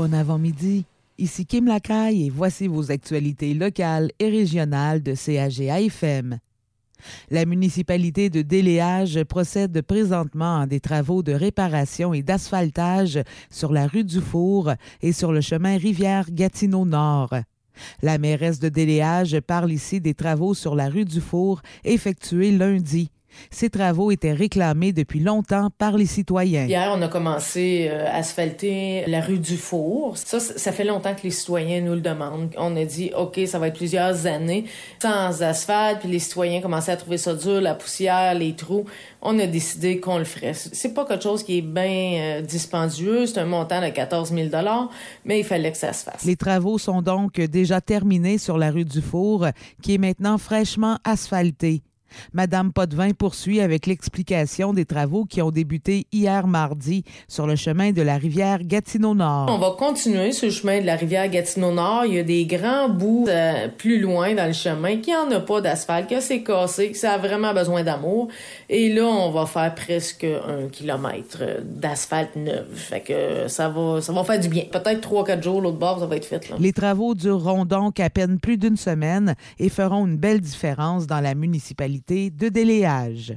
bon avant-midi. Ici Kim Lacaille et voici vos actualités locales et régionales de CAGA-FM. La municipalité de Déléage procède présentement à des travaux de réparation et d'asphaltage sur la rue du Four et sur le chemin Rivière-Gatineau-Nord. La mairesse de Déléage parle ici des travaux sur la rue du Four effectués lundi. Ces travaux étaient réclamés depuis longtemps par les citoyens. Hier, on a commencé à asphalter la rue du Four. Ça fait longtemps que les citoyens nous le demandent. On a dit, OK, ça va être plusieurs années sans asphalte, puis les citoyens commençaient à trouver ça dur, la poussière, les trous. On a décidé qu'on le ferait. C'est pas quelque chose qui est bien dispendieux. C'est un montant de 14 000 $, mais il fallait que ça se fasse. Les travaux sont donc déjà terminés sur la rue du Four, qui est maintenant fraîchement asphaltée. Madame Potvin poursuit avec l'explication des travaux qui ont débuté hier mardi sur le chemin de la rivière Gatineau-Nord. On va continuer sur le chemin de la rivière Gatineau-Nord. Il y a des grands bouts plus loin dans le chemin qui n'en a pas d'asphalte, que c'est cassé, que ça a vraiment besoin d'amour. Et là, on va faire presque 1 kilomètre d'asphalte neuve. Fait que ça va faire du bien. Peut-être 3-4 jours, l'autre bord, ça va être fait. Là. Les travaux dureront donc à peine plus d'une semaine et feront une belle différence dans la municipalité de Déléage.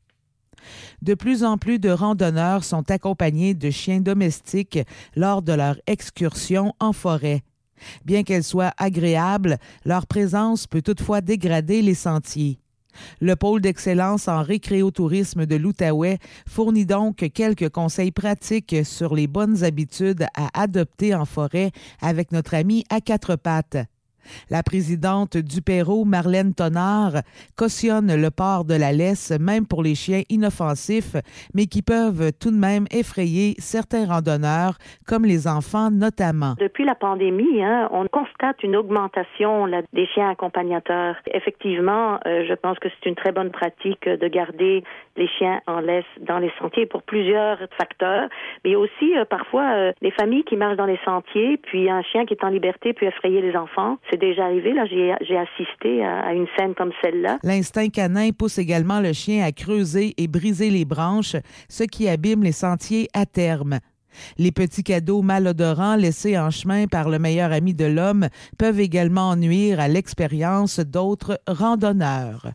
De plus en plus de randonneurs sont accompagnés de chiens domestiques lors de leur excursion en forêt. Bien qu'elle soit agréable, leur présence peut toutefois dégrader les sentiers. Le pôle d'excellence en récréotourisme de l'Outaouais fournit donc quelques conseils pratiques sur les bonnes habitudes à adopter en forêt avec notre ami à quatre pattes. La présidente du Perrot, Marlène Tonard, cautionne le port de la laisse, même pour les chiens inoffensifs, mais qui peuvent tout de même effrayer certains randonneurs, comme les enfants notamment. Depuis la pandémie, on constate une augmentation des chiens accompagnateurs. Effectivement, je pense que c'est une très bonne pratique de garder les chiens en laisse dans les sentiers pour plusieurs facteurs, mais aussi parfois les familles qui marchent dans les sentiers, puis un chien qui est en liberté peut effrayer les enfants. C'est déjà arrivé, là, j'ai assisté à une scène comme celle-là. L'instinct canin pousse également le chien à creuser et briser les branches, ce qui abîme les sentiers à terme. Les petits cadeaux malodorants laissés en chemin par le meilleur ami de l'homme peuvent également nuire à l'expérience d'autres randonneurs.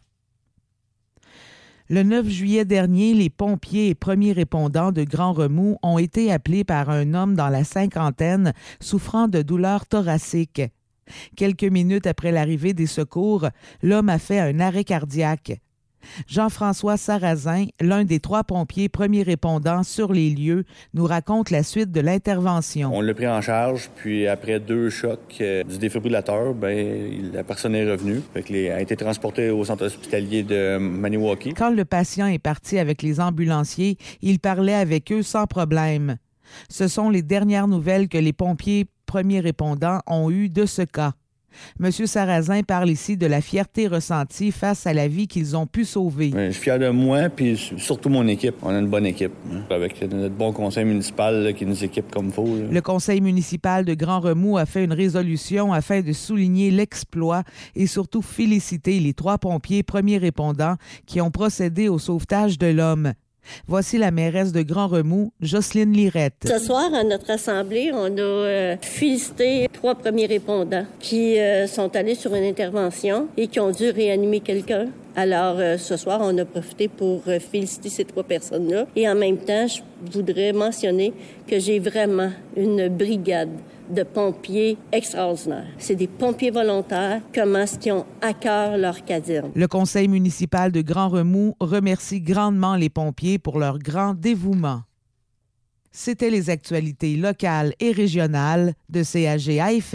Le 9 juillet dernier, les pompiers et premiers répondants de Grand Remous ont été appelés par un homme dans la cinquantaine souffrant de douleurs thoraciques. Quelques minutes après l'arrivée des secours, l'homme a fait un arrêt cardiaque. Jean-François Sarrazin, l'un des 3 pompiers premiers répondants sur les lieux, nous raconte la suite de l'intervention. On l'a pris en charge, puis après 2 chocs du défibrillateur, la personne est revenue. Elle a été transportée au centre hospitalier de Maniwaki. Quand le patient est parti avec les ambulanciers, il parlait avec eux sans problème. Ce sont les dernières nouvelles que les pompiers premiers répondants ont eues de ce cas. M. Sarrazin parle ici de la fierté ressentie face à la vie qu'ils ont pu sauver. Je suis fier de moi, puis surtout mon équipe. On a une bonne équipe, avec notre bon conseil municipal qui nous équipe comme il faut. Le conseil municipal de Grand Remous a fait une résolution afin de souligner l'exploit et surtout féliciter les 3 pompiers premiers répondants qui ont procédé au sauvetage de l'homme. Voici la mairesse de Grand Remous, Jocelyne Lirette. Ce soir, à notre assemblée, on a félicité 3 premiers répondants qui sont allés sur une intervention et qui ont dû réanimer quelqu'un. Alors, ce soir, on a profité pour féliciter ces 3 personnes-là. Et en même temps, je voudrais mentionner que j'ai vraiment une brigade de pompiers extraordinaires. C'est des pompiers volontaires, comment est-ce qu'ils ont à cœur leur caserne. Le conseil municipal de Grand Remous remercie grandement les pompiers pour leur grand dévouement. C'était les actualités locales et régionales de CAGA-FM.